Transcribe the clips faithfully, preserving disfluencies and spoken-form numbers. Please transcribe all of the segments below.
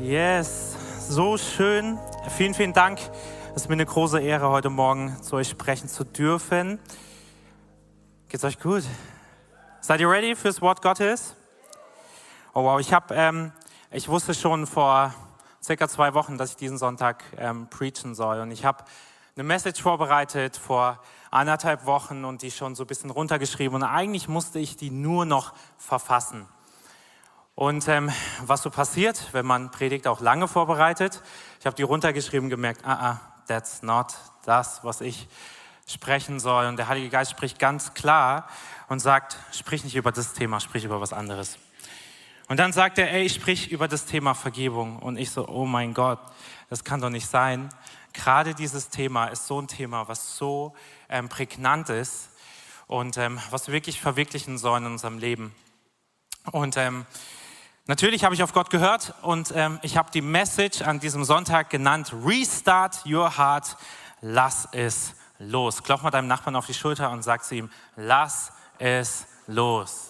Yes, so schön. Vielen, vielen Dank. Es ist mir eine große Ehre, heute Morgen zu euch sprechen zu dürfen. Geht's euch gut? Seid ihr ready fürs Wort Gottes? Oh wow, ich habe, ähm, ich wusste schon vor circa zwei Wochen, dass ich diesen Sonntag ähm, preachen soll. Und ich habe eine Message vorbereitet vor anderthalb Wochen und die schon so ein bisschen runtergeschrieben. Und eigentlich musste ich die nur noch verfassen. Und ähm, was so passiert, wenn man Predigt auch lange vorbereitet, ich habe die runtergeschrieben, gemerkt, ah, ah, that's not das, was ich sprechen soll. Und der Heilige Geist spricht ganz klar und sagt, sprich nicht über das Thema, sprich über was anderes. Und dann sagt er, ey, ich sprich über das Thema Vergebung. Und ich so, oh mein Gott, das kann doch nicht sein. Gerade dieses Thema ist so ein Thema, was so ähm, prägnant ist und ähm, was wir wirklich verwirklichen sollen in unserem Leben. Und ähm, natürlich habe ich auf Gott gehört und ähm, ich habe die Message an diesem Sonntag genannt, Restart Your Heart, lass es los. Klopf mal deinem Nachbarn auf die Schulter und sag zu ihm, lass es los.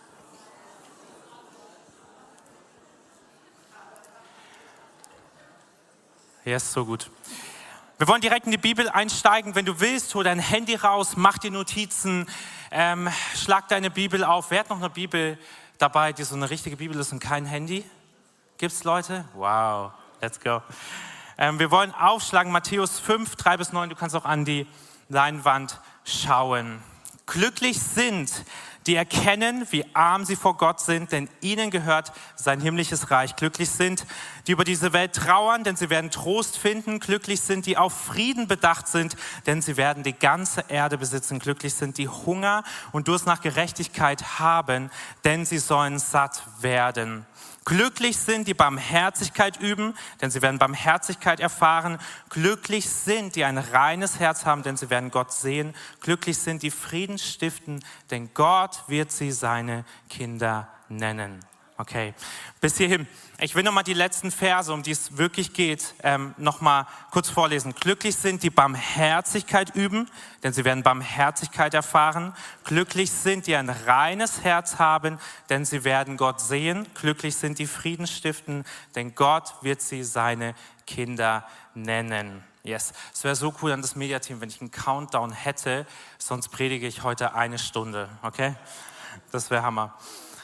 Ja, ist so gut. Wir wollen direkt in die Bibel einsteigen. Wenn du willst, hol dein Handy raus, mach dir Notizen, ähm, schlag deine Bibel auf. Wer hat noch eine Bibel dabei, die so eine richtige Bibel ist und kein Handy? Gibt's Leute? Wow, let's go. Ähm, wir wollen aufschlagen, Matthäus fünf, drei bis neun. Du kannst auch an die Leinwand schauen. Glücklich sind, die erkennen, wie arm sie vor Gott sind, denn ihnen gehört sein himmlisches Reich. Glücklich sind, die über diese Welt trauern, denn sie werden Trost finden. Glücklich sind, die auf Frieden bedacht sind, denn sie werden die ganze Erde besitzen. Glücklich sind, die Hunger und Durst nach Gerechtigkeit haben, denn sie sollen satt werden. Glücklich sind, die Barmherzigkeit üben, denn sie werden Barmherzigkeit erfahren. Glücklich sind, die ein reines Herz haben, denn sie werden Gott sehen. Glücklich sind, die Frieden stiften, denn Gott wird sie seine Kinder nennen. Okay, bis hierhin. Ich will nochmal die letzten Verse, um die es wirklich geht, ähm, nochmal kurz vorlesen. Glücklich sind, die Barmherzigkeit üben, denn sie werden Barmherzigkeit erfahren. Glücklich sind, die ein reines Herz haben, denn sie werden Gott sehen. Glücklich sind, die Frieden stiften, denn Gott wird sie seine Kinder nennen. Yes, es wäre so cool an das Mediateam, wenn ich einen Countdown hätte, sonst predige ich heute eine Stunde, okay? Das wäre Hammer.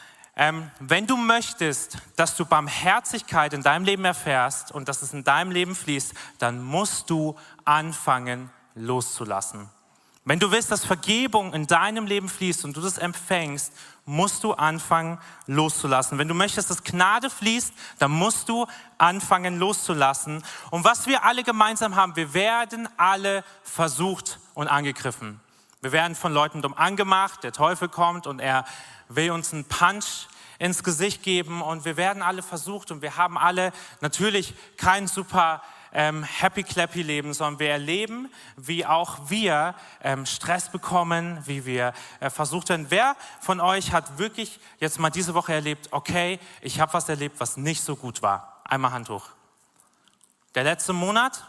Ähm, wenn du möchtest, dass du Barmherzigkeit in deinem Leben erfährst und dass es in deinem Leben fließt, dann musst du anfangen loszulassen. Wenn du willst, dass Vergebung in deinem Leben fließt und du das empfängst, musst du anfangen loszulassen. Wenn du möchtest, dass Gnade fließt, dann musst du anfangen loszulassen. Und was wir alle gemeinsam haben, wir werden alle versucht und angegriffen. Wir werden von Leuten dumm angemacht, der Teufel kommt und er will uns einen Punch ins Gesicht geben und wir werden alle versucht und wir haben alle natürlich kein super ähm, happy-clappy-Leben, sondern wir erleben, wie auch wir ähm, Stress bekommen, wie wir äh, versucht werden. Wer von euch hat wirklich jetzt mal diese Woche erlebt, okay, ich habe was erlebt, was nicht so gut war? Einmal Hand hoch. Der letzte Monat?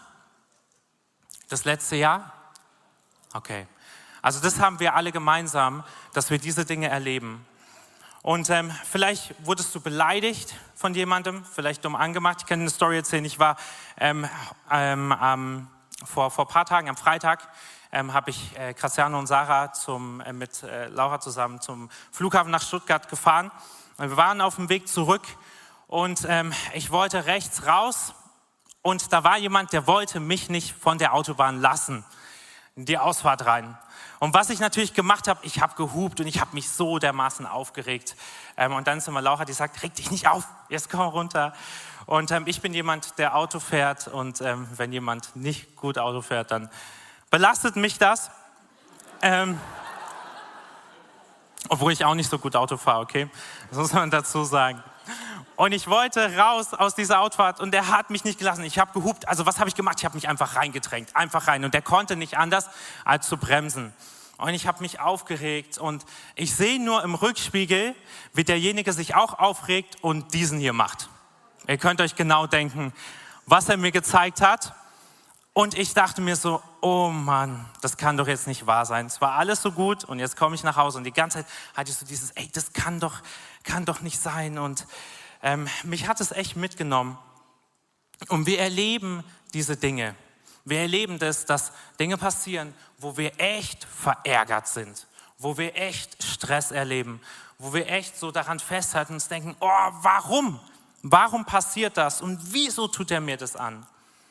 Das letzte Jahr? Okay. Also das haben wir alle gemeinsam, dass wir diese Dinge erleben. Und ähm, vielleicht wurdest du beleidigt von jemandem, vielleicht dumm angemacht. Ich kann eine Story erzählen. Ich war ähm, ähm, ähm, vor, vor ein paar Tagen, am Freitag, ähm, habe ich äh, Graziano und Sarah zum, äh, mit äh, Laura zusammen zum Flughafen nach Stuttgart gefahren. Und wir waren auf dem Weg zurück und ähm, ich wollte rechts raus und da war jemand, der wollte mich nicht von der Autobahn lassen, in die Ausfahrt rein. Und was ich natürlich gemacht habe, ich habe gehupt und ich habe mich so dermaßen aufgeregt. Ähm, und dann ist immer Laura, die sagt, reg dich nicht auf, jetzt komm runter. Und ähm, ich bin jemand, der Auto fährt und ähm, wenn jemand nicht gut Auto fährt, dann belastet mich das. Ähm, obwohl ich auch nicht so gut Auto fahre, okay? Das muss man dazu sagen. Und ich wollte raus aus dieser Autofahrt und der hat mich nicht gelassen. Ich habe gehupt. Also was habe ich gemacht? Ich habe mich einfach reingedrängt, einfach rein. Und der konnte nicht anders, als zu bremsen. Und ich habe mich aufgeregt und ich sehe nur im Rückspiegel, wie derjenige sich auch aufregt und diesen hier macht. Ihr könnt euch genau denken, was er mir gezeigt hat. Und ich dachte mir so, oh Mann, das kann doch jetzt nicht wahr sein. Es war alles so gut und jetzt komme ich nach Hause und die ganze Zeit hatte ich so dieses, ey, das kann doch, kann doch nicht sein. Und ähm, mich hat es echt mitgenommen. Und wir erleben diese Dinge. Wir erleben das, dass Dinge passieren, wo wir echt verärgert sind, wo wir echt Stress erleben, wo wir echt so daran festhalten und uns denken, oh, warum? Warum passiert das? Und wieso tut er mir das an?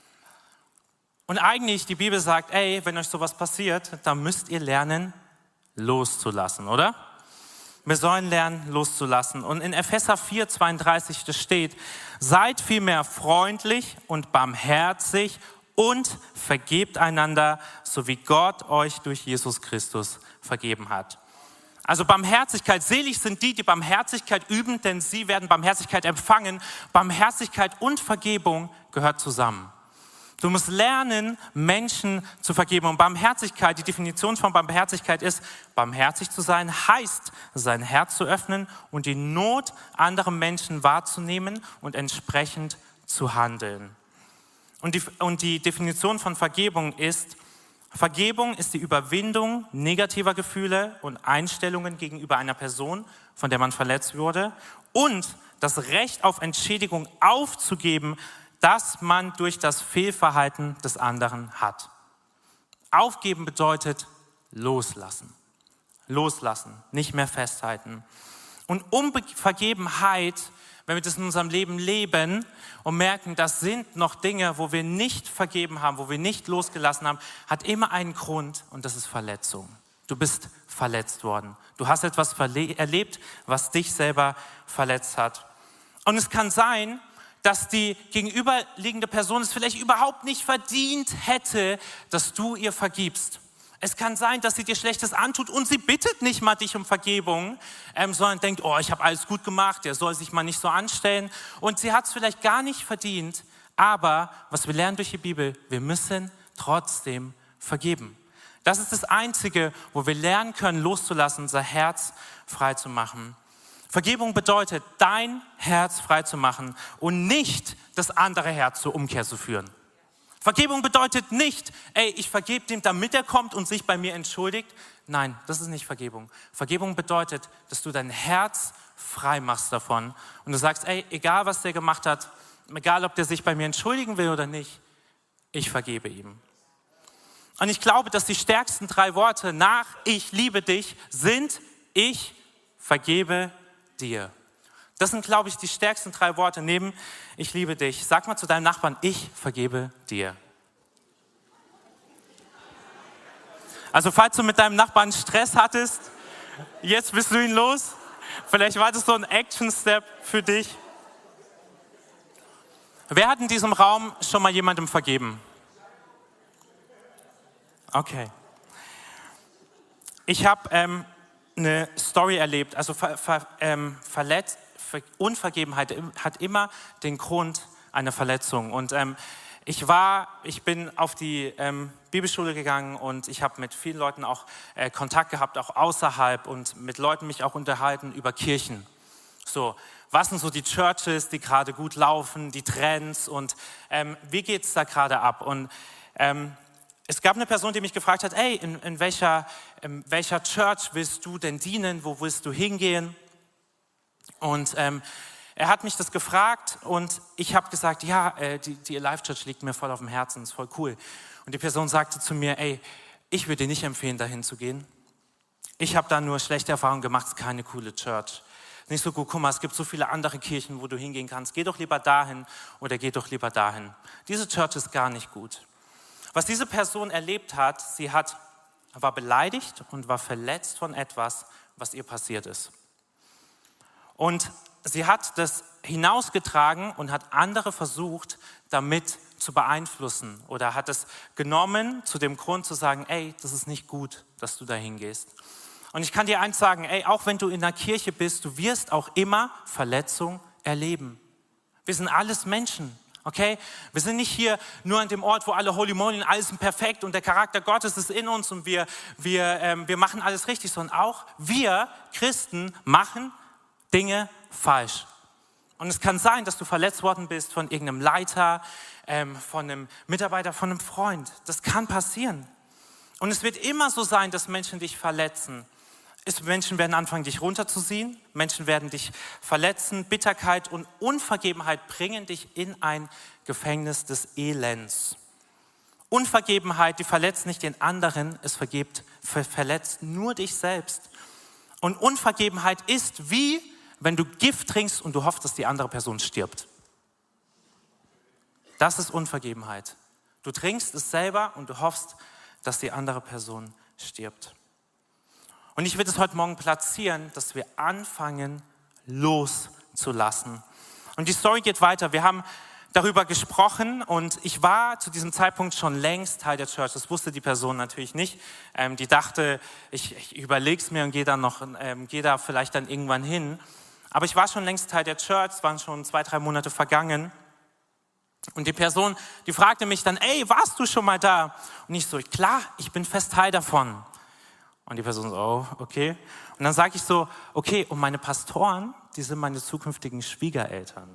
Und eigentlich, die Bibel sagt, ey, wenn euch sowas passiert, dann müsst ihr lernen, loszulassen, oder? Wir sollen lernen, loszulassen. Und in Epheser vier, zweiunddreißig das steht, seid vielmehr freundlich und barmherzig und vergebt einander, so wie Gott euch durch Jesus Christus vergeben hat. Also Barmherzigkeit, selig sind die, die Barmherzigkeit üben, denn sie werden Barmherzigkeit empfangen. Barmherzigkeit und Vergebung gehört zusammen. Du musst lernen, Menschen zu vergeben. Und Barmherzigkeit, die Definition von Barmherzigkeit ist, barmherzig zu sein, heißt, sein Herz zu öffnen und die Not anderer Menschen wahrzunehmen und entsprechend zu handeln. Und die, und die Definition von Vergebung ist, Vergebung ist die Überwindung negativer Gefühle und Einstellungen gegenüber einer Person, von der man verletzt wurde, und das Recht auf Entschädigung aufzugeben, das man durch das Fehlverhalten des anderen hat. Aufgeben bedeutet loslassen. Loslassen, nicht mehr festhalten. Und Unvergebenheit, wenn wir das in unserem Leben leben und merken, das sind noch Dinge, wo wir nicht vergeben haben, wo wir nicht losgelassen haben, hat immer einen Grund und das ist Verletzung. Du bist verletzt worden. Du hast etwas verle- erlebt, was dich selber verletzt hat. Und es kann sein, dass die gegenüberliegende Person es vielleicht überhaupt nicht verdient hätte, dass du ihr vergibst. Es kann sein, dass sie dir Schlechtes antut und sie bittet nicht mal dich um Vergebung, ähm, sondern denkt, oh, ich habe alles gut gemacht, der soll sich mal nicht so anstellen. Und sie hat es vielleicht gar nicht verdient, aber was wir lernen durch die Bibel, wir müssen trotzdem vergeben. Das ist das Einzige, wo wir lernen können, loszulassen, unser Herz frei zu machen. Vergebung bedeutet, dein Herz frei zu machen und nicht das andere Herz zur Umkehr zu führen. Vergebung bedeutet nicht, ey, ich vergebe dem, damit er kommt und sich bei mir entschuldigt. Nein, das ist nicht Vergebung. Vergebung bedeutet, dass du dein Herz frei machst davon und du sagst, ey, egal was der gemacht hat, egal ob der sich bei mir entschuldigen will oder nicht, ich vergebe ihm. Und ich glaube, dass die stärksten drei Worte nach ich liebe dich sind, ich vergebe dir. Das sind, glaube ich, die stärksten drei Worte neben ich liebe dich. Sag mal zu deinem Nachbarn, ich vergebe dir. Also falls du mit deinem Nachbarn Stress hattest, jetzt bist du ihn los. Vielleicht war das so ein Action-Step für dich. Wer hat in diesem Raum schon mal jemandem vergeben? Okay. Ich habe ähm, eine Story erlebt, also ver, ver, ähm, verletzt, ver, Unvergebenheit hat immer den Grund einer Verletzung. Und ähm, ich war, ich bin auf die ähm, Bibelschule gegangen und ich habe mit vielen Leuten auch äh, Kontakt gehabt, auch außerhalb und mit Leuten mich auch unterhalten über Kirchen. So, was sind so die Churches, die gerade gut laufen, die Trends und ähm, wie geht es da gerade ab? Und ähm, es gab eine Person, die mich gefragt hat, ey, in, in, welcher, in welcher Church willst du denn dienen, wo willst du hingehen? Und ähm, er hat mich das gefragt und ich habe gesagt, ja, äh, die, die Alive Church liegt mir voll auf dem Herzen, ist voll cool. Und die Person sagte zu mir, ey, ich würde dir nicht empfehlen, dahin zu gehen. Ich habe da nur schlechte Erfahrungen gemacht, es ist keine coole Church. Nicht so gut, guck mal, es gibt so viele andere Kirchen, wo du hingehen kannst. Geh doch lieber dahin oder geh doch lieber dahin. Diese Church ist gar nicht gut. Was diese Person erlebt hat, sie hat, war beleidigt und war verletzt von etwas, was ihr passiert ist. Und sie hat das hinausgetragen und hat andere versucht, damit zu beeinflussen oder hat es genommen zu dem Grund zu sagen, ey, das ist nicht gut, dass du da hingehst. Und ich kann dir eins sagen, ey, auch wenn du in der Kirche bist, du wirst auch immer Verletzung erleben. Wir sind alles Menschen. Okay? Wir sind nicht hier nur an dem Ort, wo alle Holy Moly, alles sind perfekt und der Charakter Gottes ist in uns und wir, wir, ähm, wir machen alles richtig, sondern auch wir Christen machen Dinge falsch. Und es kann sein, dass du verletzt worden bist von irgendeinem Leiter, ähm, von einem Mitarbeiter, von einem Freund. Das kann passieren. Und es wird immer so sein, dass Menschen dich verletzen. ist, Menschen werden anfangen, dich runterzuziehen. Menschen werden dich verletzen. Bitterkeit und Unvergebenheit bringen dich in ein Gefängnis des Elends. Unvergebenheit, die verletzt nicht den anderen, es vergibt, ver- verletzt nur dich selbst. Und Unvergebenheit ist wie, wenn du Gift trinkst und du hoffst, dass die andere Person stirbt. Das ist Unvergebenheit. Du trinkst es selber und du hoffst, dass die andere Person stirbt. Und ich will es heute Morgen platzieren, dass wir anfangen, loszulassen. Und die Story geht weiter. Wir haben darüber gesprochen und ich war zu diesem Zeitpunkt schon längst Teil der Church. Das wusste die Person natürlich nicht. Ähm, die dachte, ich, ich überlege es mir und gehe da noch, ähm, gehe da vielleicht dann irgendwann hin. Aber ich war schon längst Teil der Church. Es waren schon zwei, drei Monate vergangen. Und die Person, die fragte mich dann, ey, warst du schon mal da? Und ich so, klar, ich bin fest Teil davon. Und die Person so, oh, okay. Und dann sage ich so, okay, und meine Pastoren, die sind meine zukünftigen Schwiegereltern.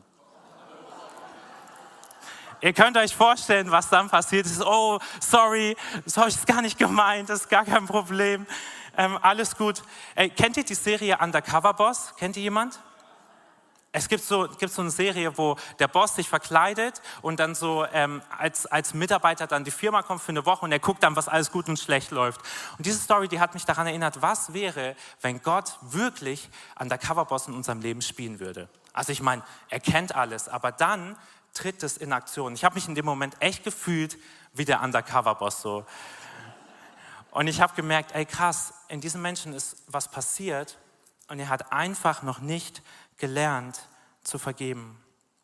Ihr könnt euch vorstellen, was dann passiert ist. Oh, sorry, das habe ich gar nicht gemeint, das ist gar kein Problem. Ähm, alles gut. Ey, kennt ihr die Serie Undercover Boss? Kennt ihr jemand? Es gibt so, gibt so eine Serie, wo der Boss sich verkleidet und dann so ähm, als, als Mitarbeiter dann die Firma kommt für eine Woche und er guckt dann, was alles gut und schlecht läuft. Und diese Story, die hat mich daran erinnert, was wäre, wenn Gott wirklich Undercover-Boss in unserem Leben spielen würde. Also ich meine, er kennt alles, aber dann tritt es in Aktion. Ich habe mich in dem Moment echt gefühlt wie der Undercover-Boss so. Und ich habe gemerkt, ey krass, in diesem Menschen ist was passiert und er hat einfach noch nicht gelernt zu vergeben.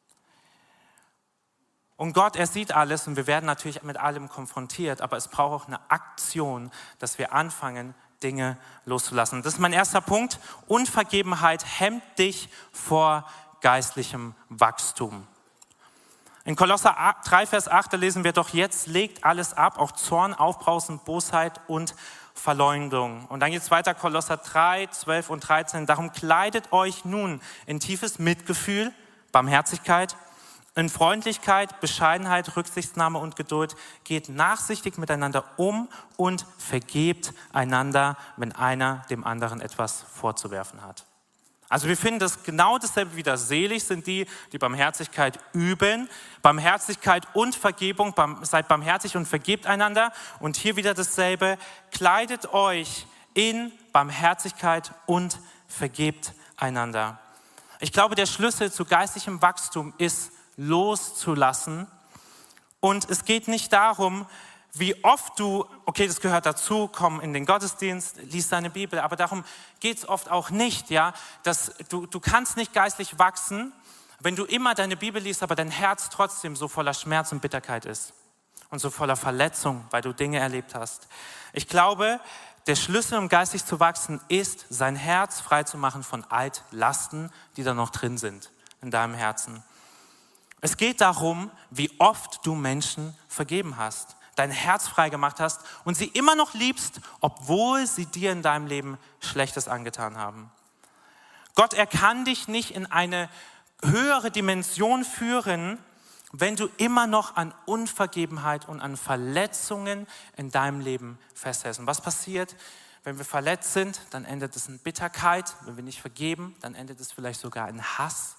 Und Gott, er sieht alles und wir werden natürlich mit allem konfrontiert, aber es braucht auch eine Aktion, dass wir anfangen, Dinge loszulassen. Das ist mein erster Punkt. Unvergebenheit hemmt dich vor geistlichem Wachstum. In Kolosser drei, Vers acht, da lesen wir, doch jetzt legt alles ab, auch Zorn, Aufbrausen, Bosheit und Verleumdung. Und dann geht es weiter, Kolosser drei, zwölf und dreizehn. Darum kleidet euch nun in tiefes Mitgefühl, Barmherzigkeit, in Freundlichkeit, Bescheidenheit, Rücksichtnahme und Geduld. Geht nachsichtig miteinander um und vergebt einander, wenn einer dem anderen etwas vorzuwerfen hat. Also wir finden das genau dasselbe wieder. Selig sind die, die Barmherzigkeit üben. Barmherzigkeit und Vergebung, seid barmherzig und vergebt einander. Und hier wieder dasselbe, kleidet euch in Barmherzigkeit und vergebt einander. Ich glaube, der Schlüssel zu geistlichem Wachstum ist loszulassen. Und es geht nicht darum, wie oft du, okay, das gehört dazu, komm in den Gottesdienst, lies deine Bibel, aber darum geht es oft auch nicht, ja, dass du, du kannst nicht geistlich wachsen, wenn du immer deine Bibel liest, aber dein Herz trotzdem so voller Schmerz und Bitterkeit ist und so voller Verletzung, weil du Dinge erlebt hast. Ich glaube, der Schlüssel, um geistlich zu wachsen, ist, sein Herz frei zu machen von Altlasten, die da noch drin sind in deinem Herzen. Es geht darum, wie oft du Menschen vergeben hast, dein Herz frei gemacht hast und sie immer noch liebst, obwohl sie dir in deinem Leben Schlechtes angetan haben. Gott, er kann dich nicht in eine höhere Dimension führen, wenn du immer noch an Unvergebenheit und an Verletzungen in deinem Leben festhältst. Und was passiert, wenn wir verletzt sind? Dann endet es in Bitterkeit. Wenn wir nicht vergeben, dann endet es vielleicht sogar in Hass.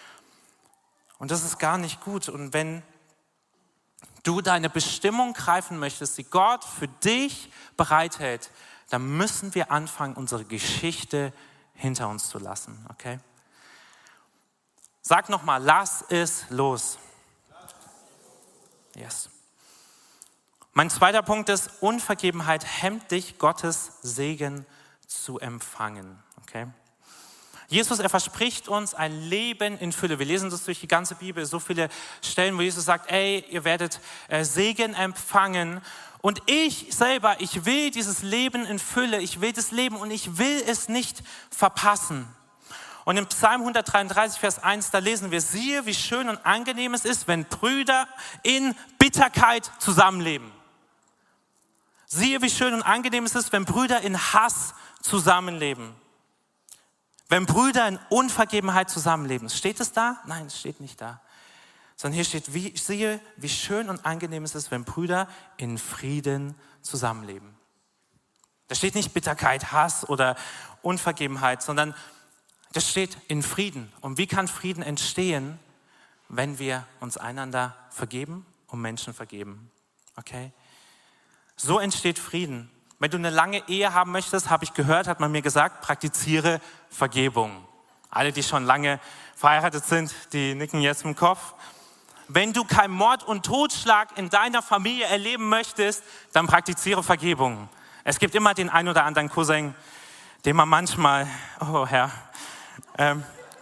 Und das ist gar nicht gut. Und wenn du deine Bestimmung greifen möchtest, die Gott für dich bereithält, dann müssen wir anfangen, unsere Geschichte hinter uns zu lassen. Okay? Sag nochmal, lass es los. Yes. Mein zweiter Punkt ist, Unvergebenheit hemmt dich, Gottes Segen zu empfangen. Okay? Jesus, er verspricht uns ein Leben in Fülle. Wir lesen das durch die ganze Bibel, so viele Stellen, wo Jesus sagt, ey, ihr werdet äh, Segen empfangen. Und ich selber, ich will dieses Leben in Fülle, ich will das Leben und ich will es nicht verpassen. Und im Psalm hundertdreiunddreißig, Vers eins, da lesen wir, siehe, wie schön und angenehm es ist, wenn Brüder in Bitterkeit zusammenleben. Siehe, wie schön und angenehm es ist, wenn Brüder in Hass zusammenleben. Wenn Brüder in Unvergebenheit zusammenleben. Steht es da? Nein, es steht nicht da. Sondern hier steht, wie, siehe, wie schön und angenehm es ist, wenn Brüder in Frieden zusammenleben. Da steht nicht Bitterkeit, Hass oder Unvergebenheit, sondern das steht in Frieden. Und wie kann Frieden entstehen, wenn wir uns einander vergeben und Menschen vergeben? Okay? So entsteht Frieden. Wenn du eine lange Ehe haben möchtest, habe ich gehört, hat man mir gesagt, praktiziere Vergebung. Alle, die schon lange verheiratet sind, die nicken jetzt im Kopf. Wenn du kein Mord und Totschlag in deiner Familie erleben möchtest, dann praktiziere Vergebung. Es gibt immer den ein oder anderen Cousin, den man manchmal, oh Herr. Ähm,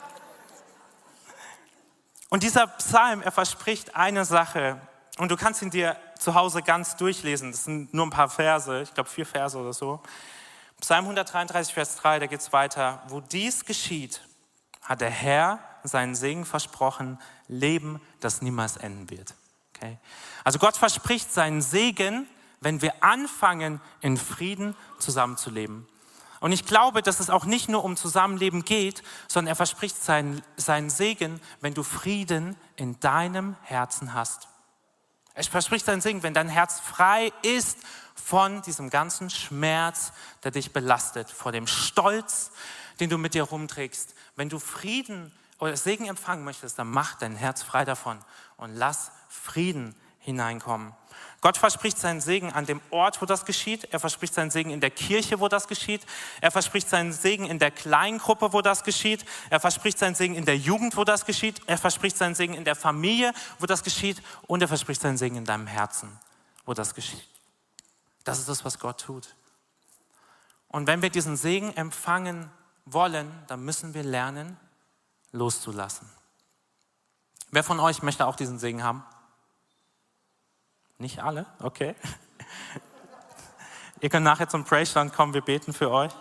und dieser Psalm, er verspricht eine Sache. Und du kannst ihn dir zu Hause ganz durchlesen. Das sind nur ein paar Verse, ich glaube vier Verse oder so. Psalm hundertdreiunddreißig, Vers drei, da geht es weiter. Wo dies geschieht, hat der Herr seinen Segen versprochen, Leben, das niemals enden wird. Okay? Also Gott verspricht seinen Segen, wenn wir anfangen, in Frieden zusammenzuleben. Und ich glaube, dass es auch nicht nur um Zusammenleben geht, sondern er verspricht seinen, seinen Segen, wenn du Frieden in deinem Herzen hast. Er verspricht seinen Segen, wenn dein Herz frei ist von diesem ganzen Schmerz, der dich belastet, vor dem Stolz, den du mit dir rumträgst. Wenn du Frieden oder Segen empfangen möchtest, dann mach dein Herz frei davon und lass Frieden hineinkommen. Gott verspricht seinen Segen an dem Ort, wo das geschieht. Er verspricht seinen Segen in der Kirche, wo das geschieht. Er verspricht seinen Segen in der Kleingruppe, wo das geschieht. Er verspricht seinen Segen in der Jugend, wo das geschieht. Er verspricht seinen Segen in der Familie, wo das geschieht. Und er verspricht seinen Segen in deinem Herzen, wo das geschieht. Das ist das, was Gott tut. Und wenn wir diesen Segen empfangen wollen, dann müssen wir lernen, loszulassen. Wer von euch möchte auch diesen Segen haben? Nicht alle? Okay. Ihr könnt nachher zum Praise-Stand kommen, wir beten für euch.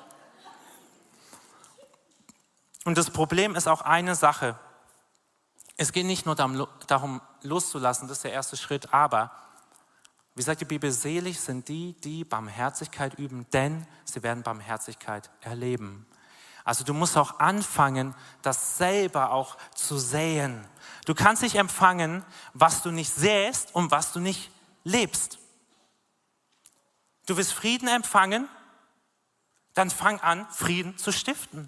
Und das Problem ist auch eine Sache. Es geht nicht nur darum, loszulassen, das ist der erste Schritt, aber, wie sagt die Bibel, selig sind die, die Barmherzigkeit üben, denn sie werden Barmherzigkeit erleben. Also du musst auch anfangen, das selber auch zu säen. Du kannst nicht empfangen, was du nicht säst und was du nicht lebst. Du willst Frieden empfangen, dann fang an, Frieden zu stiften.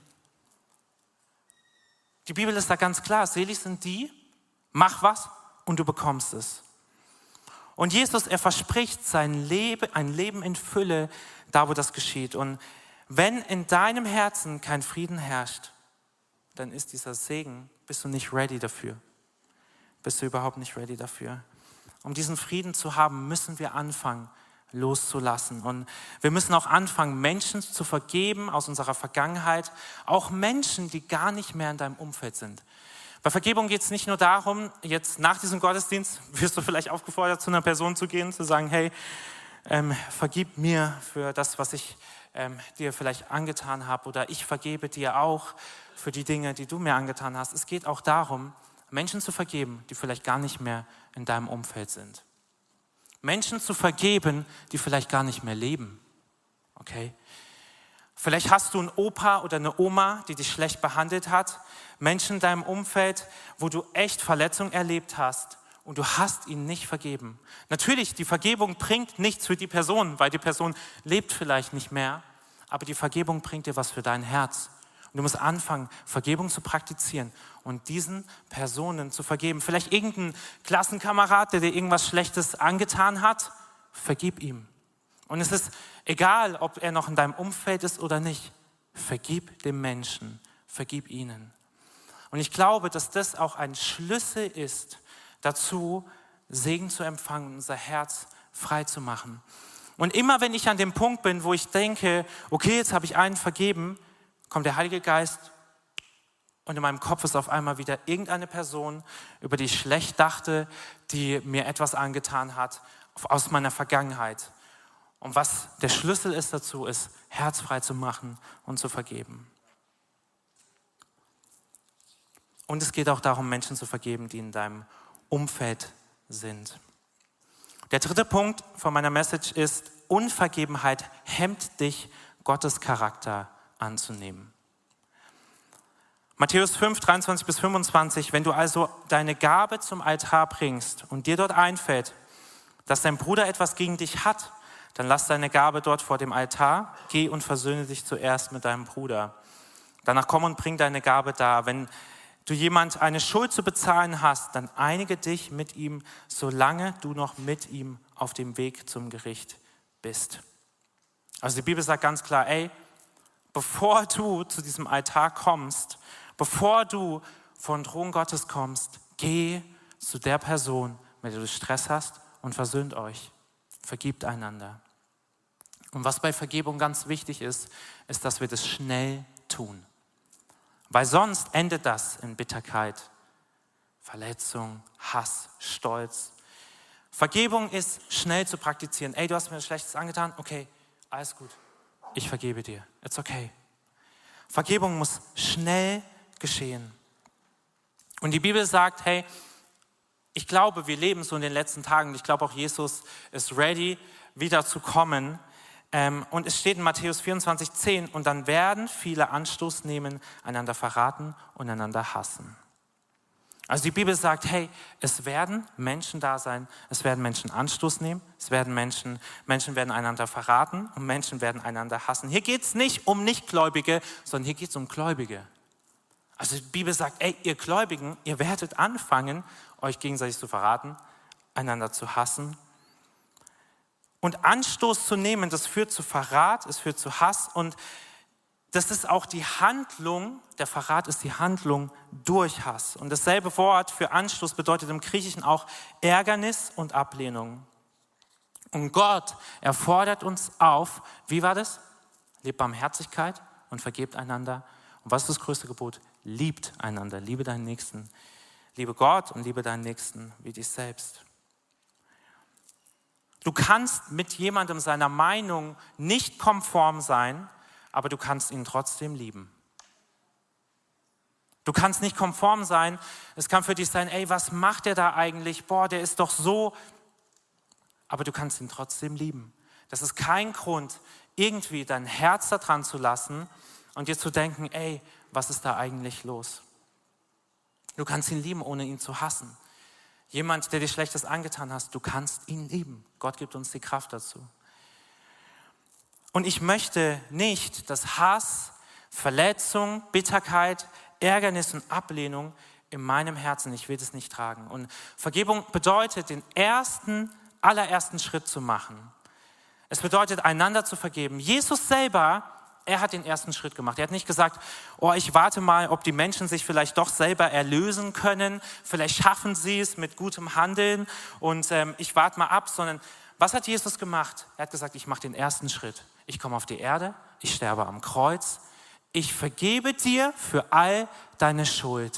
Die Bibel ist da ganz klar, selig sind die, mach was und du bekommst es. Und Jesus, er verspricht sein Leben, ein Leben in Fülle, da wo das geschieht. Und wenn in deinem Herzen kein Frieden herrscht, dann ist dieser Segen, bist du nicht ready dafür. Bist du überhaupt nicht ready dafür. Um diesen Frieden zu haben, müssen wir anfangen, loszulassen. Und wir müssen auch anfangen, Menschen zu vergeben aus unserer Vergangenheit, auch Menschen, die gar nicht mehr in deinem Umfeld sind. Bei Vergebung geht es nicht nur darum, jetzt nach diesem Gottesdienst wirst du vielleicht aufgefordert, zu einer Person zu gehen, zu sagen, hey, ähm, vergib mir für das, was ich ähm, dir vielleicht angetan habe, oder ich vergebe dir auch für die Dinge, die du mir angetan hast. Es geht auch darum, Menschen zu vergeben, die vielleicht gar nicht mehr in deinem Umfeld sind. Menschen zu vergeben, die vielleicht gar nicht mehr leben. Okay? Vielleicht hast du einen Opa oder eine Oma, die dich schlecht behandelt hat. Menschen in deinem Umfeld, wo du echt Verletzung erlebt hast und du hast ihnen nicht vergeben. Natürlich, die Vergebung bringt nichts für die Person, weil die Person lebt vielleicht nicht mehr, aber die Vergebung bringt dir was für dein Herz. Und du musst anfangen, Vergebung zu praktizieren und diesen Personen zu vergeben. Vielleicht irgendein Klassenkamerad, der dir irgendwas Schlechtes angetan hat, vergib ihm. Und es ist egal, ob er noch in deinem Umfeld ist oder nicht. Vergib dem Menschen, vergib ihnen. Und ich glaube, dass das auch ein Schlüssel ist dazu, Segen zu empfangen und unser Herz frei zu machen. Und immer wenn ich an dem Punkt bin, wo ich denke, okay, jetzt habe ich einen vergeben, kommt der Heilige Geist und in meinem Kopf ist auf einmal wieder irgendeine Person, über die ich schlecht dachte, die mir etwas angetan hat, aus meiner Vergangenheit. Und was der Schlüssel ist dazu, ist, herzfrei zu machen und zu vergeben. Und es geht auch darum, Menschen zu vergeben, die in deinem Umfeld sind. Der dritte Punkt von meiner Message ist, Unvergebenheit hemmt dich, Gottes Charakter anzunehmen. Matthäus fünf, dreiundzwanzig bis fünfundzwanzig, wenn du also deine Gabe zum Altar bringst und dir dort einfällt, dass dein Bruder etwas gegen dich hat, dann lass deine Gabe dort vor dem Altar, geh und versöhne dich zuerst mit deinem Bruder. Danach komm und bring deine Gabe dar. Wenn du jemand eine Schuld zu bezahlen hast, dann einige dich mit ihm, solange du noch mit ihm auf dem Weg zum Gericht bist. Also die Bibel sagt ganz klar, ey, bevor du zu diesem Altar kommst, bevor du vor den Thron Gottes kommst, geh zu der Person, mit der du Stress hast und versöhnt euch. Vergibt einander. Und was bei Vergebung ganz wichtig ist, ist, dass wir das schnell tun. Weil sonst endet das in Bitterkeit, Verletzung, Hass, Stolz. Vergebung ist schnell zu praktizieren. Ey, du hast mir was Schlechtes angetan? Okay, alles gut. Ich vergebe dir. It's okay. Vergebung muss schnell geschehen. Und die Bibel sagt, hey, ich glaube, wir leben so in den letzten Tagen. Ich glaube auch, Jesus ist ready, wieder zu kommen. Und es steht in Matthäus vierundzwanzig, zehn, und dann werden viele Anstoß nehmen, einander verraten und einander hassen. Also die Bibel sagt, hey, es werden Menschen da sein, es werden Menschen Anstoß nehmen, es werden Menschen, Menschen werden einander verraten und Menschen werden einander hassen. Hier geht es nicht um Nichtgläubige, sondern hier geht es um Gläubige. Also die Bibel sagt, ey, ihr Gläubigen, ihr werdet anfangen, euch gegenseitig zu verraten, einander zu hassen. Und Anstoß zu nehmen, das führt zu Verrat, es führt zu Hass und das ist auch die Handlung, der Verrat ist die Handlung durch Hass. Und dasselbe Wort für Anstoß bedeutet im Griechischen auch Ärgernis und Ablehnung. Und Gott, er fordert uns auf, wie war das? Lebt Barmherzigkeit und vergebt einander. Und was ist das größte Gebot? Liebt einander, liebe deinen Nächsten. Liebe Gott und liebe deinen Nächsten wie dich selbst. Du kannst mit jemandem seiner Meinung nicht konform sein, aber du kannst ihn trotzdem lieben. Du kannst nicht konform sein. Es kann für dich sein, ey, was macht der da eigentlich? Boah, der ist doch so. Aber du kannst ihn trotzdem lieben. Das ist kein Grund, irgendwie dein Herz da dran zu lassen und dir zu denken, ey, was ist da eigentlich los? Du kannst ihn lieben, ohne ihn zu hassen. Jemand, der dir Schlechtes angetan hast, du kannst ihn lieben. Gott gibt uns die Kraft dazu. Und ich möchte nicht, dass Hass, Verletzung, Bitterkeit, Ärgernis und Ablehnung in meinem Herzen, ich will das nicht tragen. Und Vergebung bedeutet, den ersten, allerersten Schritt zu machen. Es bedeutet, einander zu vergeben. Jesus selber, er hat den ersten Schritt gemacht. Er hat nicht gesagt, oh, ich warte mal, ob die Menschen sich vielleicht doch selber erlösen können. Vielleicht schaffen sie es mit gutem Handeln und ähm, ich warte mal ab. Sondern was hat Jesus gemacht? Er hat gesagt, ich mache den ersten Schritt. Ich komme auf die Erde, ich sterbe am Kreuz. Ich vergebe dir für all deine Schuld,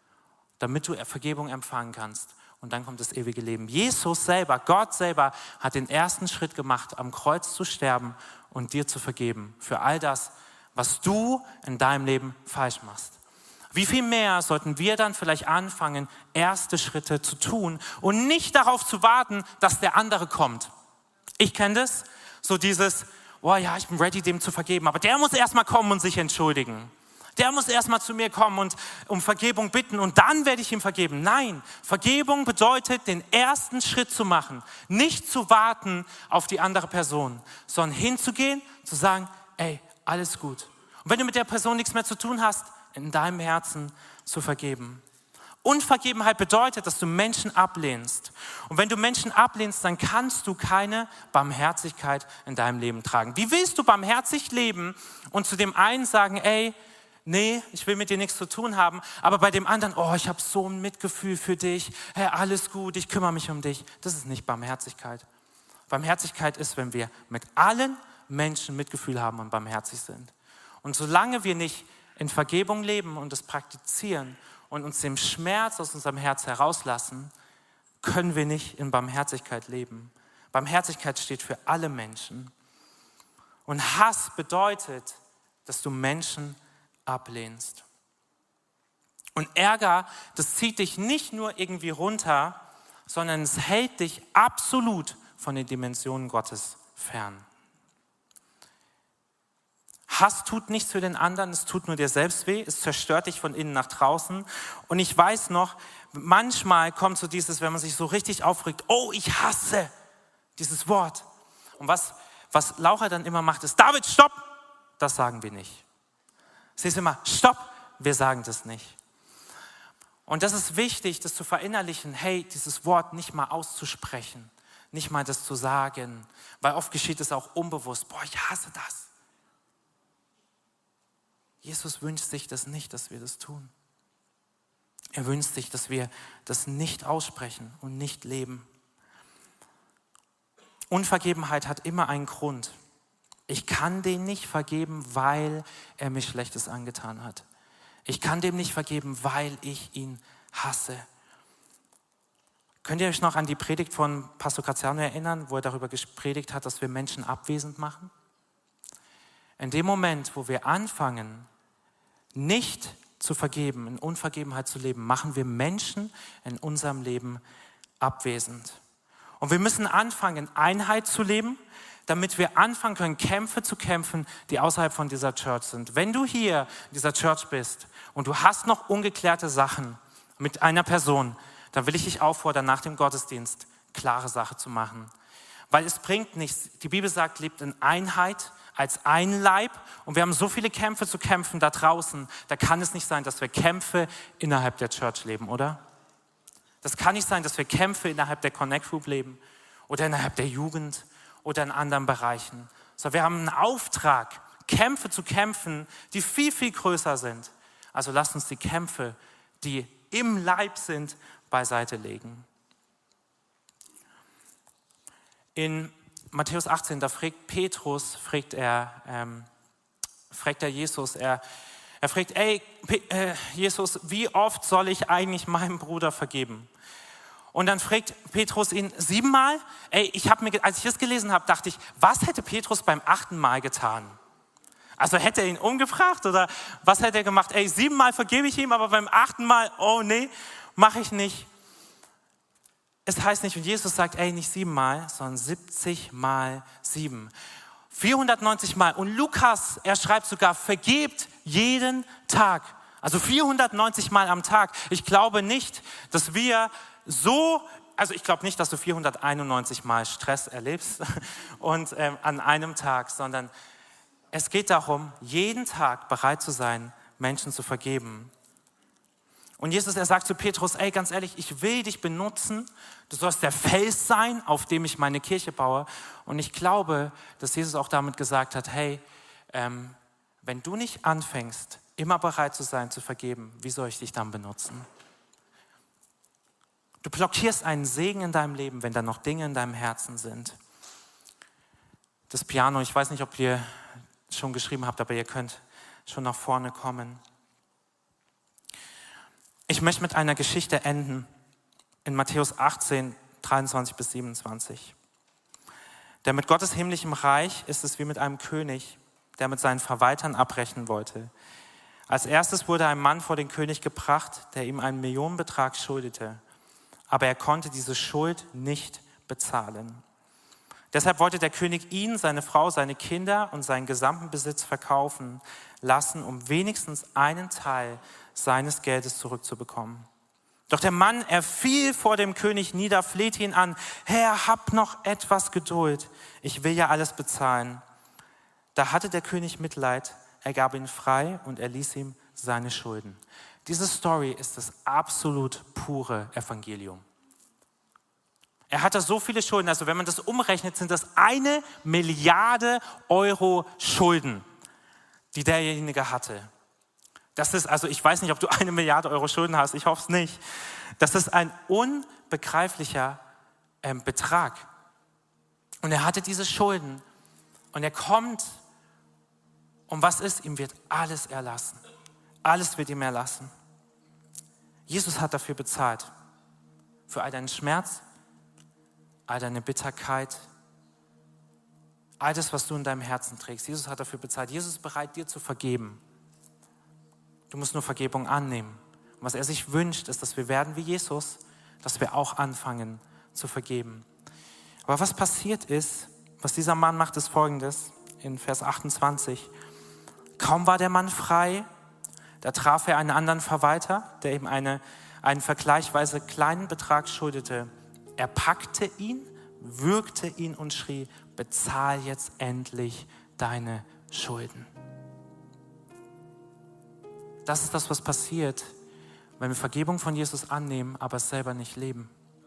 damit du Vergebung empfangen kannst. Und dann kommt das ewige Leben. Jesus selber, Gott selber hat den ersten Schritt gemacht, am Kreuz zu sterben und dir zu vergeben für all das, was du in deinem Leben falsch machst. Wie viel mehr sollten wir dann vielleicht anfangen, erste Schritte zu tun und nicht darauf zu warten, dass der andere kommt. Ich kenne das, so dieses, oh ja, ich bin ready, dem zu vergeben, aber der muss erstmal kommen und sich entschuldigen. Der muss erstmal zu mir kommen und um Vergebung bitten und dann werde ich ihm vergeben. Nein, Vergebung bedeutet, den ersten Schritt zu machen. Nicht zu warten auf die andere Person, sondern hinzugehen, zu sagen, ey, alles gut. Und wenn du mit der Person nichts mehr zu tun hast, in deinem Herzen zu vergeben. Unvergebenheit bedeutet, dass du Menschen ablehnst. Und wenn du Menschen ablehnst, dann kannst du keine Barmherzigkeit in deinem Leben tragen. Wie willst du barmherzig leben und zu dem einen sagen, ey, nee, ich will mit dir nichts zu tun haben, aber bei dem anderen, oh, ich habe so ein Mitgefühl für dich, hey, alles gut, ich kümmere mich um dich. Das ist nicht Barmherzigkeit. Barmherzigkeit ist, wenn wir mit allen Menschen Mitgefühl haben und barmherzig sind. Und solange wir nicht in Vergebung leben und es praktizieren und uns dem Schmerz aus unserem Herz herauslassen, können wir nicht in Barmherzigkeit leben. Barmherzigkeit steht für alle Menschen. Und Hass bedeutet, dass du Menschen ablehnst. Und Ärger, das zieht dich nicht nur irgendwie runter, sondern es hält dich absolut von den Dimensionen Gottes fern. Hass tut nichts für den anderen, es tut nur dir selbst weh, es zerstört dich von innen nach draußen. Und ich weiß noch, manchmal kommt so dieses, wenn man sich so richtig aufregt, oh, ich hasse dieses Wort. Und was Was Laura dann immer macht, ist, David, stopp! Das sagen wir nicht. Sie ist immer, stopp! Wir sagen das nicht. Und das ist wichtig, das zu verinnerlichen, hey, dieses Wort nicht mal auszusprechen, nicht mal das zu sagen, weil oft geschieht es auch unbewusst, boah, ich hasse das. Jesus wünscht sich das nicht, dass wir das tun. Er wünscht sich, dass wir das nicht aussprechen und nicht leben. Unvergebenheit hat immer einen Grund. Ich kann den nicht vergeben, weil er mir Schlechtes angetan hat. Ich kann dem nicht vergeben, weil ich ihn hasse. Könnt ihr euch noch an die Predigt von Pastor Graziano erinnern, wo er darüber gepredigt hat, dass wir Menschen abwesend machen? In dem Moment, wo wir anfangen, nicht zu vergeben, in Unvergebenheit zu leben, machen wir Menschen in unserem Leben abwesend. Und wir müssen anfangen, Einheit zu leben, damit wir anfangen können, Kämpfe zu kämpfen, die außerhalb von dieser Church sind. Wenn du hier in dieser Church bist und du hast noch ungeklärte Sachen mit einer Person, dann will ich dich auffordern, nach dem Gottesdienst klare Sache zu machen. Weil es bringt nichts. Die Bibel sagt, lebt in Einheit als ein Leib. Und wir haben so viele Kämpfe zu kämpfen da draußen. Da kann es nicht sein, dass wir Kämpfe innerhalb der Church leben, oder? Das kann nicht sein, dass wir Kämpfe innerhalb der Connect Group leben oder innerhalb der Jugend oder in anderen Bereichen. So, wir haben einen Auftrag, Kämpfe zu kämpfen, die viel, viel größer sind. Also lasst uns die Kämpfe, die im Leib sind, beiseite legen. In Matthäus achtzehn, da fragt Petrus, fragt er, ähm, fragt er Jesus, er, er fragt, ey, P- äh, Jesus, wie oft soll ich eigentlich meinem Bruder vergeben? Und dann fragt Petrus ihn siebenmal. Ey, ich habe mir, als ich das gelesen habe, dachte ich, was hätte Petrus beim achten Mal getan? Also hätte er ihn umgebracht oder was hätte er gemacht? Ey, siebenmal vergebe ich ihm, aber beim achten Mal, oh nee, mache ich nicht. Es heißt nicht, und Jesus sagt, ey, nicht siebenmal, sondern siebzig mal sieben. vierhundertneunzig Mal. Und Lukas, er schreibt sogar, vergebt jeden Tag. Also vierhundertneunzig Mal am Tag. Ich glaube nicht, dass wir so, also ich glaube nicht, dass du vierhunderteinundneunzig Mal Stress erlebst und ähm, an einem Tag, sondern es geht darum, jeden Tag bereit zu sein, Menschen zu vergeben. Und Jesus, er sagt zu Petrus, ey, ganz ehrlich, ich will dich benutzen. Du sollst der Fels sein, auf dem ich meine Kirche baue. Und ich glaube, dass Jesus auch damit gesagt hat, hey, ähm, wenn du nicht anfängst, immer bereit zu sein, zu vergeben, wie soll ich dich dann benutzen? Du blockierst einen Segen in deinem Leben, wenn da noch Dinge in deinem Herzen sind. Das Piano, ich weiß nicht, ob ihr schon geschrieben habt, aber ihr könnt schon nach vorne kommen. Ich möchte mit einer Geschichte enden, in Matthäus achtzehn, dreiundzwanzig bis siebenundzwanzig. Denn mit Gottes himmlischem Reich ist es wie mit einem König, der mit seinen Verwaltern abrechnen wollte. Als erstes wurde ein Mann vor den König gebracht, der ihm einen Millionenbetrag schuldete. Aber er konnte diese Schuld nicht bezahlen. Deshalb wollte der König ihn, seine Frau, seine Kinder und seinen gesamten Besitz verkaufen lassen, um wenigstens einen Teil seines Geldes zurückzubekommen. Doch der Mann, er fiel vor dem König nieder, flehte ihn an, Herr, hab noch etwas Geduld, ich will ja alles bezahlen. Da hatte der König Mitleid, er gab ihn frei und er ließ ihm seine Schulden. Diese Story ist das absolut pure Evangelium. Er hatte so viele Schulden, also wenn man das umrechnet, sind das eine Milliarde Euro Schulden, die derjenige hatte. Das ist, also ich weiß nicht, ob du eine Milliarde Euro Schulden hast, ich hoffe es nicht. Das ist ein unbegreiflicher ähm, Betrag. Und er hatte diese Schulden und er kommt und was ist? Ihm wird alles erlassen. Alles wird ihm erlassen. Jesus hat dafür bezahlt. Für all deinen Schmerz, all deine Bitterkeit, all das, was du in deinem Herzen trägst. Jesus hat dafür bezahlt. Jesus ist bereit, dir zu vergeben. Du musst nur Vergebung annehmen. Und was er sich wünscht, ist, dass wir werden wie Jesus, dass wir auch anfangen zu vergeben. Aber was passiert ist, was dieser Mann macht, ist Folgendes, in Vers achtundzwanzig. Kaum war der Mann frei, da traf er einen anderen Verwalter, der ihm eine, einen vergleichsweise kleinen Betrag schuldete. Er packte ihn, würgte ihn und schrie, bezahl jetzt endlich deine Schulden. Das ist das, was passiert, wenn wir Vergebung von Jesus annehmen, aber es selber nicht leben.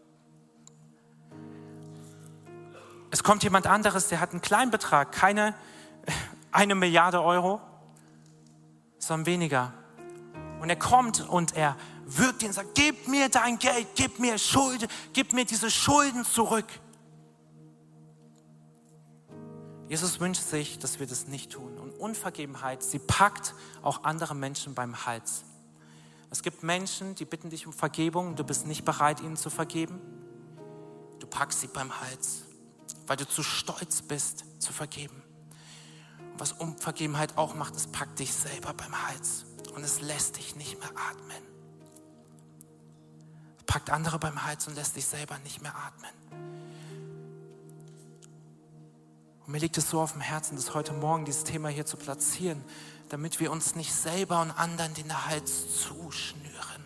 Es kommt jemand anderes, der hat einen kleinen Betrag, keine eine Milliarde Euro, sondern weniger. Und er kommt und er würgt ihn und sagt, gib mir dein Geld, gib mir Schulden, gib mir diese Schulden zurück. Jesus wünscht sich, dass wir das nicht tun. Und Unvergebenheit, sie packt auch andere Menschen beim Hals. Es gibt Menschen, die bitten dich um Vergebung und du bist nicht bereit, ihnen zu vergeben. Du packst sie beim Hals, weil du zu stolz bist, zu vergeben. Und was Unvergebenheit auch macht, es packt dich selber beim Hals und es lässt dich nicht mehr atmen. Es packt andere beim Hals und lässt dich selber nicht mehr atmen. Und mir liegt es so auf dem Herzen, das heute Morgen dieses Thema hier zu platzieren, damit wir uns nicht selber und anderen den Hals zuschnüren.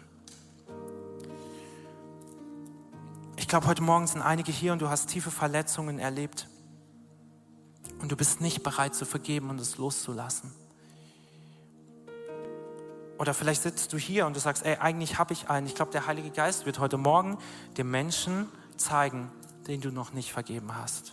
Ich glaube, heute Morgen sind einige hier und du hast tiefe Verletzungen erlebt und du bist nicht bereit zu vergeben und es loszulassen. Oder vielleicht sitzt du hier und du sagst, ey, eigentlich habe ich einen. Ich glaube, der Heilige Geist wird heute Morgen dem Menschen zeigen, den du noch nicht vergeben hast.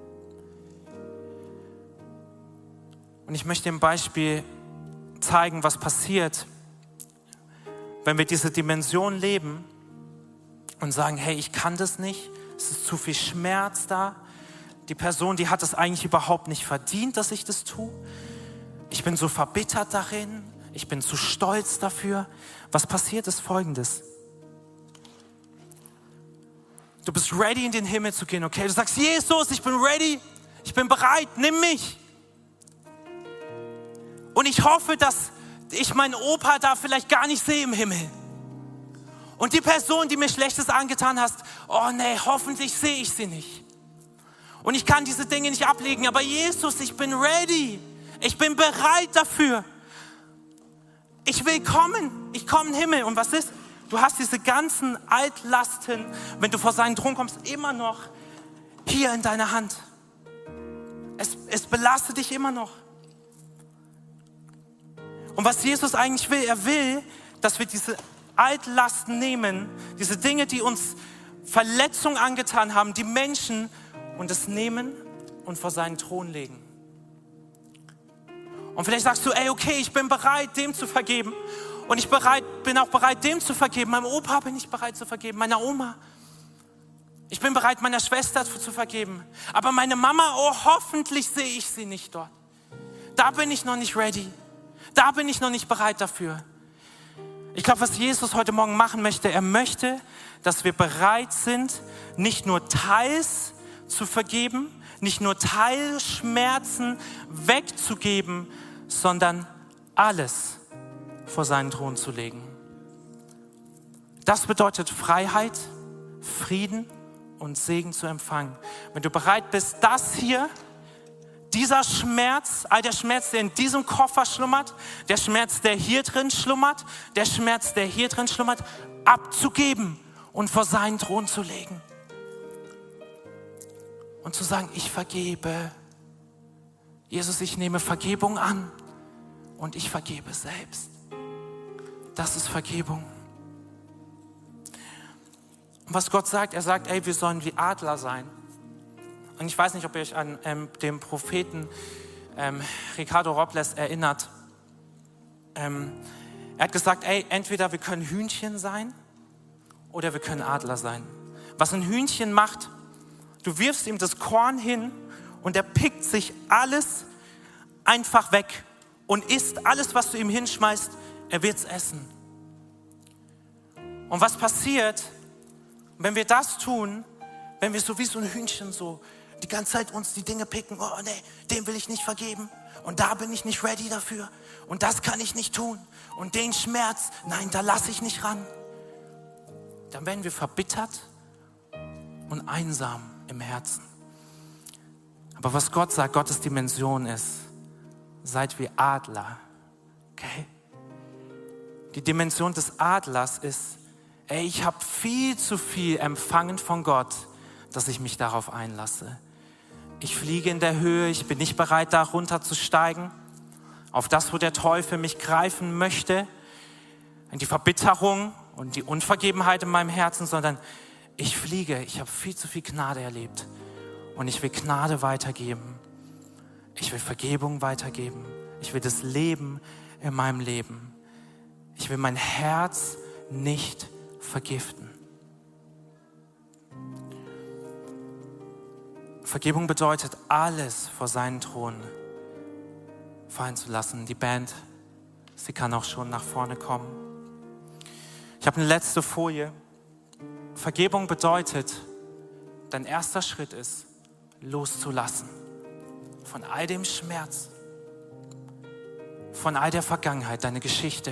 Und ich möchte dir ein Beispiel zeigen, was passiert, wenn wir diese Dimension leben und sagen, hey, ich kann das nicht, es ist zu viel Schmerz da. Die Person, die hat es eigentlich überhaupt nicht verdient, dass ich das tue. Ich bin so verbittert darin, ich bin zu stolz dafür. Was passiert ist Folgendes. Du bist ready, in den Himmel zu gehen, okay? Du sagst, Jesus, ich bin ready, ich bin bereit, nimm mich. Und ich hoffe, dass ich meinen Opa da vielleicht gar nicht sehe im Himmel. Und die Person, die mir Schlechtes angetan hast, oh nee, hoffentlich sehe ich sie nicht. Und ich kann diese Dinge nicht ablegen, aber Jesus, ich bin ready. Ich bin bereit dafür. Ich will kommen. Ich komme in den Himmel. Und was ist? Du hast diese ganzen Altlasten, wenn du vor seinen Thron kommst, immer noch hier in deiner Hand. Es, es belastet dich immer noch. Und was Jesus eigentlich will, er will, dass wir diese Altlasten nehmen, diese Dinge, die uns Verletzungen angetan haben, die Menschen, und es nehmen und vor seinen Thron legen. Und vielleicht sagst du, ey, okay, ich bin bereit, dem zu vergeben. Und ich bereit, bin auch bereit, dem zu vergeben. Meinem Opa bin ich bereit zu vergeben, meiner Oma. Ich bin bereit, meiner Schwester zu vergeben. Aber meine Mama, oh, hoffentlich sehe ich sie nicht dort. Da bin ich noch nicht ready. Da bin ich noch nicht bereit dafür. Ich glaube, was Jesus heute Morgen machen möchte, er möchte, dass wir bereit sind, nicht nur teils zu vergeben, nicht nur Teilschmerzen wegzugeben, sondern alles vor seinen Thron zu legen. Das bedeutet Freiheit, Frieden und Segen zu empfangen. Wenn du bereit bist, das hier, dieser Schmerz, all der Schmerz, der in diesem Koffer schlummert, der Schmerz, der hier drin schlummert, der Schmerz, der hier drin schlummert, abzugeben und vor seinen Thron zu legen. Und zu sagen, ich vergebe. Jesus, ich nehme Vergebung an und ich vergebe selbst. Das ist Vergebung. Und was Gott sagt, er sagt, ey, wir sollen wie Adler sein. Und ich weiß nicht, ob ihr euch an ähm, den Propheten ähm, Ricardo Robles erinnert. Ähm, er hat gesagt, ey, entweder wir können Hühnchen sein oder wir können Adler sein. Was ein Hühnchen macht, du wirfst ihm das Korn hin und er pickt sich alles einfach weg und isst alles, was du ihm hinschmeißt, er wird es essen. Und was passiert, wenn wir das tun, wenn wir so wie so ein Hühnchen so die ganze Zeit uns die Dinge picken, oh nee, dem will ich nicht vergeben und da bin ich nicht ready dafür und das kann ich nicht tun und den Schmerz, nein, da lasse ich nicht ran. Dann werden wir verbittert und einsam im Herzen. Aber was Gott sagt, Gottes Dimension ist, seid wie Adler, okay? Die Dimension des Adlers ist, ey, ich habe viel zu viel empfangen von Gott, dass ich mich darauf einlasse. Ich fliege in der Höhe, ich bin nicht bereit, da runterzusteigen, auf das, wo der Teufel mich greifen möchte, in die Verbitterung und die Unvergebenheit in meinem Herzen, sondern ich fliege. Ich habe viel zu viel Gnade erlebt und ich will Gnade weitergeben. Ich will Vergebung weitergeben. Ich will das Leben in meinem Leben. Ich will mein Herz nicht vergiften. Vergebung bedeutet, alles vor seinen Thron fallen zu lassen. Die Band, sie kann auch schon nach vorne kommen. Ich habe eine letzte Folie. Vergebung bedeutet, dein erster Schritt ist, loszulassen. Von all dem Schmerz, von all der Vergangenheit, deine Geschichte.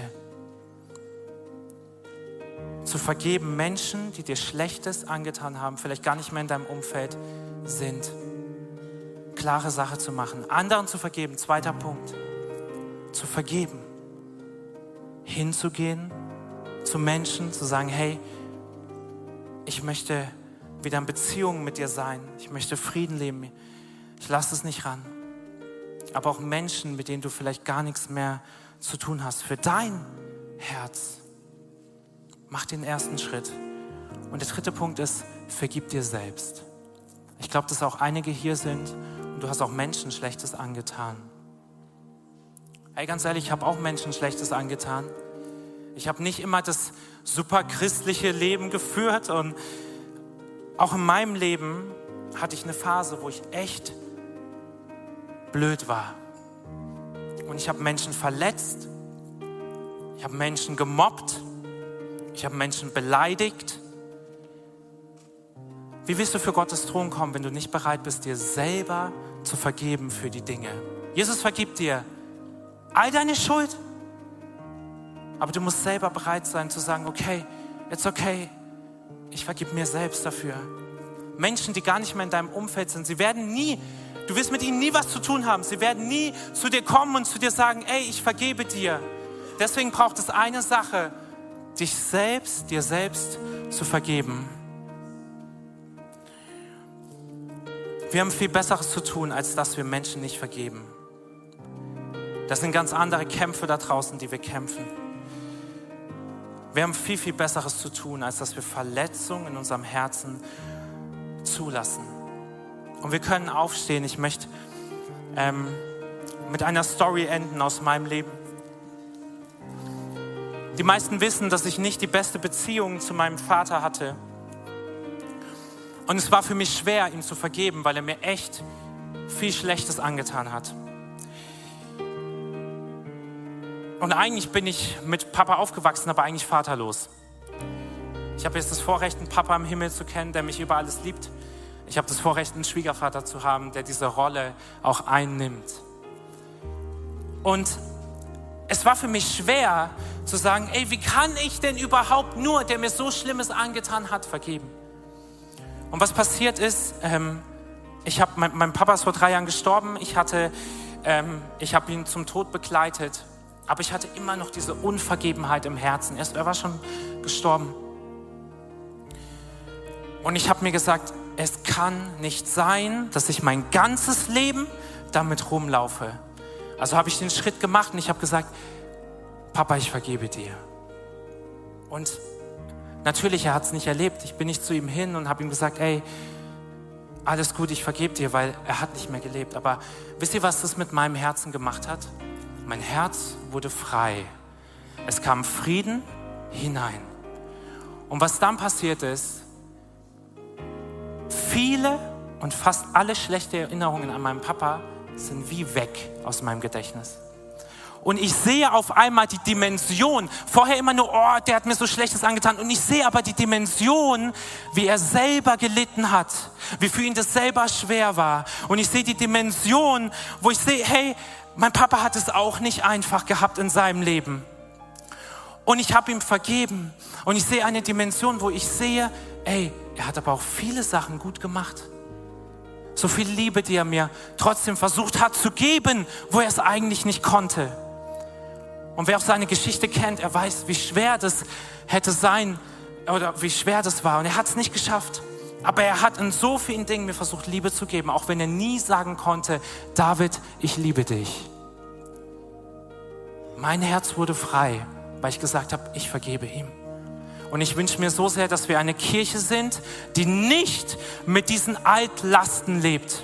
Zu vergeben Menschen, die dir Schlechtes angetan haben, vielleicht gar nicht mehr in deinem Umfeld sind. Klare Sache zu machen. Anderen zu vergeben, zweiter Punkt. Zu vergeben. Hinzugehen zu Menschen, zu sagen, hey, ich möchte wieder in Beziehung mit dir sein. Ich möchte Frieden leben. Ich lasse es nicht ran. Aber auch Menschen, mit denen du vielleicht gar nichts mehr zu tun hast. Für dein Herz. Mach den ersten Schritt. Und der dritte Punkt ist, vergib dir selbst. Ich glaube, dass auch einige hier sind und du hast auch Menschen Schlechtes angetan. Ey, ganz ehrlich, ich habe auch Menschen Schlechtes angetan. Ich habe nicht immer das super christliche Leben geführt und auch in meinem Leben hatte ich eine Phase, wo ich echt blöd war. Und ich habe Menschen verletzt, ich habe Menschen gemobbt, ich habe Menschen beleidigt. Wie willst du für Gottes Thron kommen, wenn du nicht bereit bist, dir selber zu vergeben für die Dinge? Jesus vergibt dir all deine Schuld, aber du musst selber bereit sein zu sagen, okay, it's okay, ich vergib mir selbst dafür. Menschen, die gar nicht mehr in deinem Umfeld sind, sie werden nie, du wirst mit ihnen nie was zu tun haben. Sie werden nie zu dir kommen und zu dir sagen, ey, ich vergebe dir. Deswegen braucht es eine Sache, dich selbst, dir selbst zu vergeben. Wir haben viel Besseres zu tun, als dass wir Menschen nicht vergeben. Das sind ganz andere Kämpfe da draußen, die wir kämpfen. Wir haben viel, viel Besseres zu tun, als dass wir Verletzungen in unserem Herzen zulassen. Und wir können aufstehen. Ich möchte ähm, mit einer Story enden aus meinem Leben. Die meisten wissen, dass ich nicht die beste Beziehung zu meinem Vater hatte. Und es war für mich schwer, ihm zu vergeben, weil er mir echt viel Schlechtes angetan hat. Und eigentlich bin ich mit Papa aufgewachsen, aber eigentlich vaterlos. Ich habe jetzt das Vorrecht, einen Papa im Himmel zu kennen, der mich über alles liebt. Ich habe das Vorrecht, einen Schwiegervater zu haben, der diese Rolle auch einnimmt. Und es war für mich schwer zu sagen, ey, wie kann ich denn überhaupt nur, der mir so Schlimmes angetan hat, vergeben? Und was passiert ist, ähm, ich hab, mein, mein Papa ist vor drei Jahren gestorben, ich hatte, ähm, ich habe ihn zum Tod begleitet, aber ich hatte immer noch diese Unvergebenheit im Herzen. Er, er war schon gestorben. Und ich habe mir gesagt, es kann nicht sein, dass ich mein ganzes Leben damit rumlaufe. Also habe ich den Schritt gemacht und ich habe gesagt, Papa, ich vergebe dir. Und natürlich, er hat es nicht erlebt. Ich bin nicht zu ihm hin und habe ihm gesagt, ey, alles gut, ich vergebe dir, weil er hat nicht mehr gelebt. Aber wisst ihr, was das mit meinem Herzen gemacht hat? Mein Herz wurde frei. Es kam Frieden hinein. Und was dann passiert ist, viele und fast alle schlechte Erinnerungen an meinen Papa sind wie weg aus meinem Gedächtnis. Und ich sehe auf einmal die Dimension, vorher immer nur, oh, der hat mir so Schlechtes angetan. Und ich sehe aber die Dimension, wie er selber gelitten hat, wie für ihn das selber schwer war. Und ich sehe die Dimension, wo ich sehe, hey, mein Papa hat es auch nicht einfach gehabt in seinem Leben. Und ich habe ihm vergeben. Und ich sehe eine Dimension, wo ich sehe, ey, er hat aber auch viele Sachen gut gemacht. So viel Liebe, die er mir trotzdem versucht hat zu geben, wo er es eigentlich nicht konnte. Und wer auch seine Geschichte kennt, er weiß, wie schwer das hätte sein oder wie schwer das war. Und er hat es nicht geschafft. Aber er hat in so vielen Dingen mir versucht, Liebe zu geben, auch wenn er nie sagen konnte, David, ich liebe dich. Mein Herz wurde frei, weil ich gesagt habe, ich vergebe ihm. Und ich wünsche mir so sehr, dass wir eine Kirche sind, die nicht mit diesen Altlasten lebt.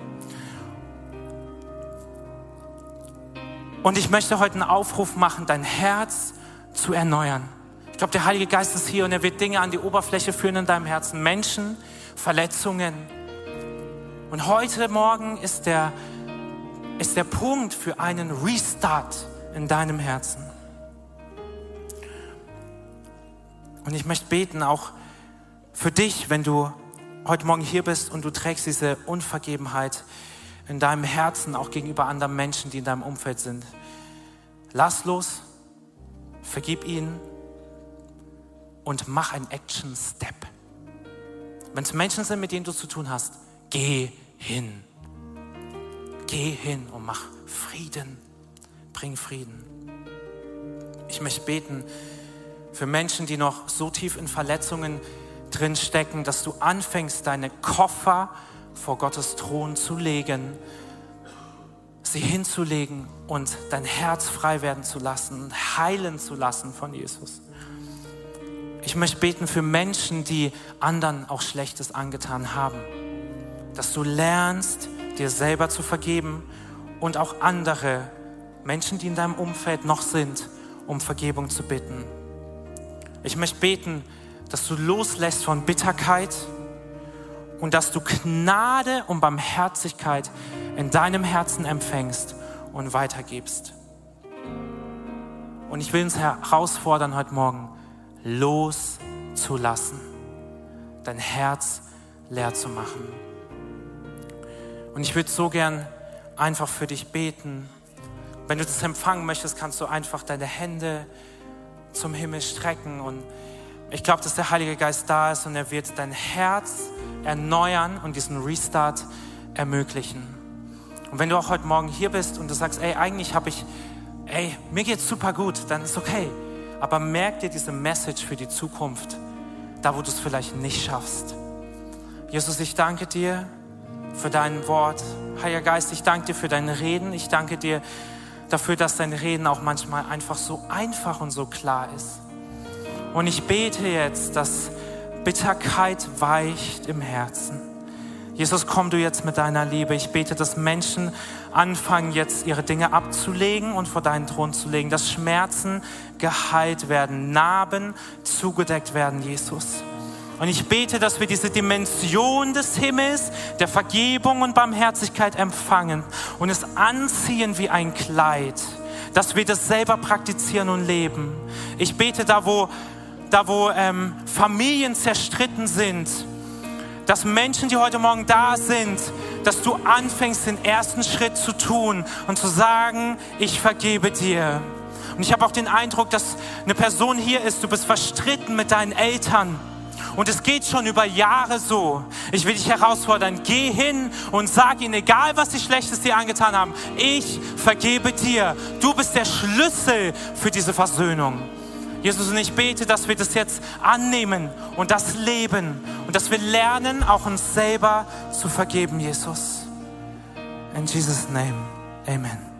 Und ich möchte heute einen Aufruf machen, dein Herz zu erneuern. Ich glaube, der Heilige Geist ist hier und er wird Dinge an die Oberfläche führen in deinem Herzen. Menschen, Verletzungen. Und heute Morgen ist der, ist der Punkt für einen Restart in deinem Herzen. Und ich möchte beten auch für dich, wenn du heute Morgen hier bist und du trägst diese Unvergebenheit in deinem Herzen, auch gegenüber anderen Menschen, die in deinem Umfeld sind. Lass los, vergib ihnen und mach einen Action-Step. Wenn es Menschen sind, mit denen du zu tun hast, geh hin. Geh hin und mach Frieden. Bring Frieden. Ich möchte beten für Menschen, die noch so tief in Verletzungen drin stecken, dass du anfängst, deine Koffer vor Gottes Thron zu legen, sie hinzulegen und dein Herz frei werden zu lassen, heilen zu lassen von Jesus. Ich möchte beten für Menschen, die anderen auch Schlechtes angetan haben, dass du lernst, dir selber zu vergeben und auch andere Menschen, die in deinem Umfeld noch sind, um Vergebung zu bitten. Ich möchte beten, dass du loslässt von Bitterkeit und dass du Gnade und Barmherzigkeit in deinem Herzen empfängst und weitergibst. Und ich will uns herausfordern heute Morgen, loszulassen, dein Herz leer zu machen. Und ich würde so gern einfach für dich beten. Wenn du das empfangen möchtest, kannst du einfach deine Hände zum Himmel strecken und ich glaube, dass der Heilige Geist da ist und er wird dein Herz erneuern und diesen Restart ermöglichen. Und wenn du auch heute Morgen hier bist und du sagst, ey, eigentlich habe ich, ey, mir geht's super gut, dann ist okay. Aber merk dir diese Message für die Zukunft, da wo du es vielleicht nicht schaffst. Jesus, ich danke dir für dein Wort. Heiliger Geist, ich danke dir für dein Reden. Ich danke dir dafür, dass dein Reden auch manchmal einfach so einfach und so klar ist. Und ich bete jetzt, dass Bitterkeit weicht im Herzen. Jesus, komm du jetzt mit deiner Liebe. Ich bete, dass Menschen anfangen, jetzt ihre Dinge abzulegen und vor deinen Thron zu legen, dass Schmerzen geheilt werden, Narben zugedeckt werden, Jesus. Und ich bete, dass wir diese Dimension des Himmels, der Vergebung und Barmherzigkeit empfangen und es anziehen wie ein Kleid, dass wir das selber praktizieren und leben. Ich bete, da wo, da wo ähm, Familien zerstritten sind, dass Menschen, die heute Morgen da sind, dass du anfängst, den ersten Schritt zu tun und zu sagen, ich vergebe dir. Und ich habe auch den Eindruck, dass eine Person hier ist, du bist verstritten mit deinen Eltern. Und es geht schon über Jahre so. Ich will dich herausfordern, geh hin und sag ihnen, egal was sie Schlechtes dir angetan haben, ich vergebe dir. Du bist der Schlüssel für diese Versöhnung. Jesus, und ich bete, dass wir das jetzt annehmen und das leben und dass wir lernen, auch uns selber zu vergeben, Jesus. In Jesus' name, amen.